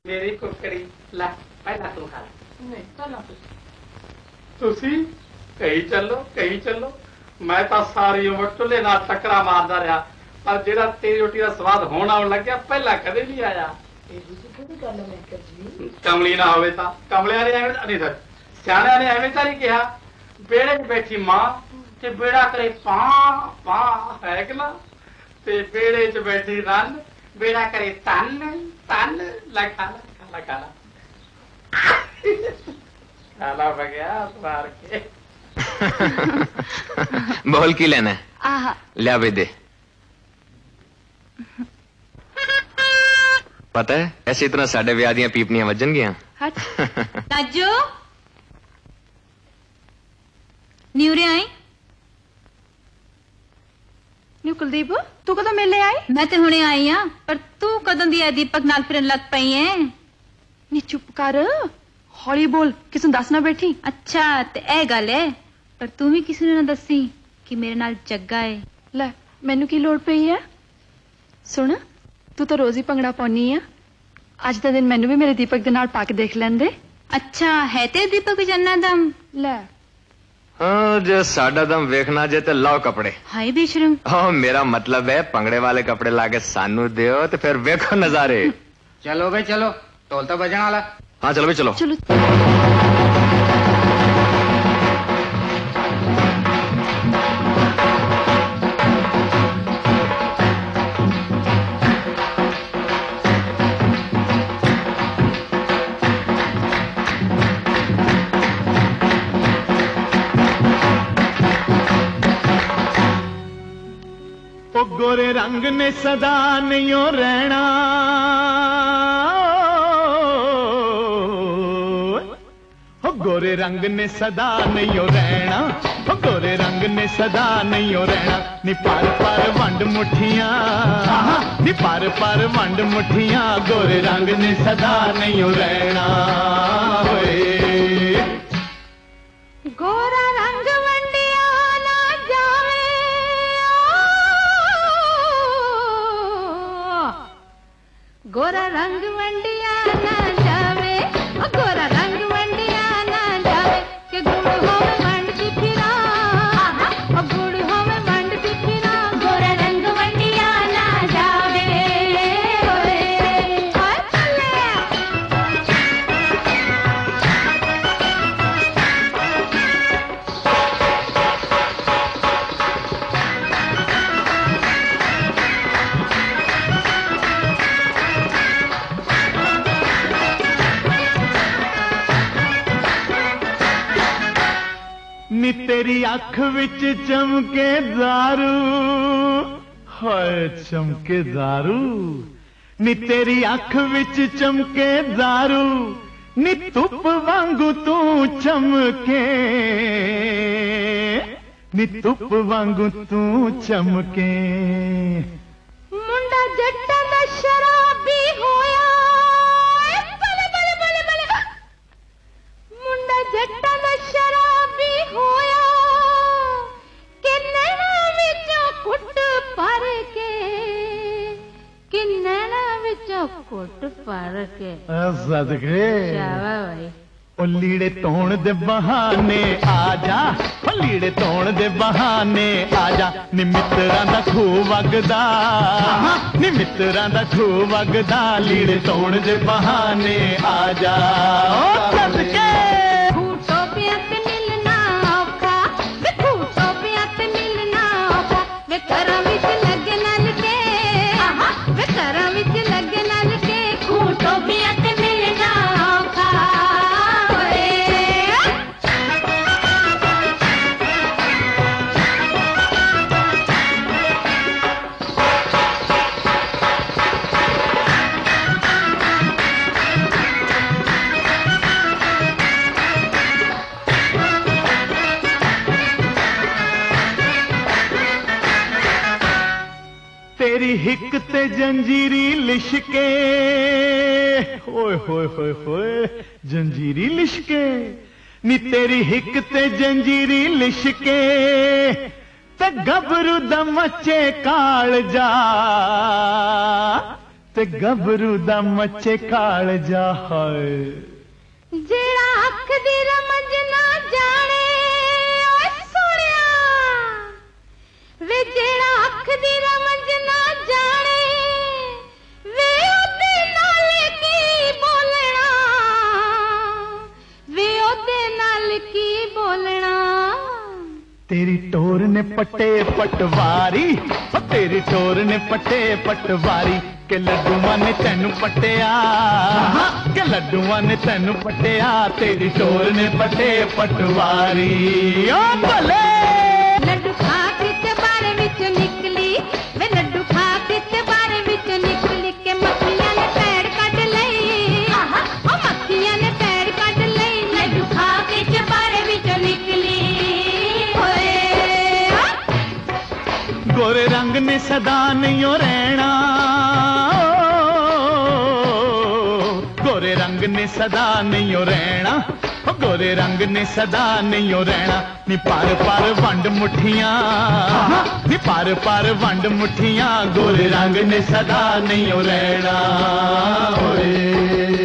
मेरी कुकड़ी ला पहला तू खा नहीं चलो तुसी कहीं चलो मैं तो सारी उम्र टुले नाल टकरा मारदा रहा पर जेड़ा तेरी रोटी का स्वाद होना आउण लग्या पहला कदे नहीं आया कमली ना होवे ता कमलियां ने एवें नहीं सर सियाणियां ने एवें तां नहीं कहा बेड़े च बैठी मां ते बेड़ा करे पा पा है कि ना ते बेड़े च बैठी रन बेड़ा करे तन तन लगा खाला बगया मार के बोल की लेना है लिया भी दे। पता है ऐसे इतना साढ़े ब्याह दियां पीपनियां वजन गया ताजो न्यूरे आई न्यू कुलदीप तू कदों मेले आई? मैं तो हुणे आई हां पर तू कदों दी दीपक नाल फिरन लग पई है? नी चुप कर हौली बोल किसी दस ना बैठी। अच्छा ते ए गल है पर तू भी किसी ने ना दसी कि मेरे नाल जग्गा है। ले मैनू की लोड़ पई है? सुन तू तो रोज ही भंगड़ा पाउनी है अज का दिन मैनू भी मेरे दीपक दे नाल पा के देख लेंदे। अच्छा है ते दीपक जन्ना दम ले हाँ जो साडा दम वेखना जे ते लाओ कपड़े। हाय बेशरम हाँ मेरा मतलब है पंगड़े वाले कपड़े लाके सानू दियो तो फिर वेखो नजारे। चलो भाई चलो ढोल तो बजने वाला। हाँ चलो भाई चलो चलो गोरे रंग ने सदा नहीं रहना हो गोरे रंग ने सदा नहीं रहना हो गोरे रंग ने सदा नहीं रहना नी पर वंड मुठियां नी पर वंड मुठियां गोरे रंग ने सदा नहीं रहना होए गोरा रंग वंडिया ना जावे गोरा रंग वंडिया ना जावे गोरा रंग वंडिया ना जावे के गुड़ होवे वंड की फिरा गुड़ होवे वंड की फिरा गोरा रंग वंडिया ना जावे ओए हाय चले नी तेरी अख विच चमके दारू हाय चमके दारू नी तेरी अख विच चमके दारू नी धुप वांगू तू चमके नी धुप वांगू तू चमके मुंडा जट्टा दा शराबी होया बले बले बले बले मुंडा जट्टा दा शराबी होया कि नैना विचों कुट पर के कि नैना विचों कुट पर के सदके शाबा भाई ओ लीड़े तोण दे बहाने आजा ओ लीड़े तोण दे बहाने आजा नी मित्रां दा खूह वगदा नी मित्रां दा खूह वगदा लीड़े तोण दे बहाने आजा ओ सदके खूटो पियत मिलना औखा वे खूटो पियत मिलना औखा वे घरां विच लगे नल के वे घरां विच लगे नल के खूटो पियत मिलना औखा ओए तेरी हिक ते जंजीरी लिशके ओए होए होए होए जंजीरी लिशके नी तेरी हिक ते जंजीरी लिशके ते गबरू दा मचे काल जा ते गबरू दा मचे काल जा है जेड़ा अख दी रमज ना जाने ओए सोनिया वे जेड़ा अख दी रमज ना जाने वे ओदे नाल की बोलना वे ओदे नाल की बोलना तेरी टोर ने पट्टे पटवारी तेरी टोर ने पट्टे पटवारी के लड्डुआ ने तेनू पट्टिया के लड्डुआ ने तेनू पट्टिया तेरी टोर ने पट्टे पटवारी ओ भले लड्डू खा के बारे विच निकली वे लड्डू खा के बारे विच निकली के मक्खियां ने पैर कट लई ओ मक्खियां ने पैर कट लई लड्डू खा के बारे विच निकली होए गोरे रंग ने सदा नहीं रहना गोरे रंग ने सदा नहीं रहना गोरे रंग ने सदा नहीं रहना नी पार पार वंड मुठियां नी पार पार वंड मुठियां गोरे रंग ने सदा नहीं रहना ओए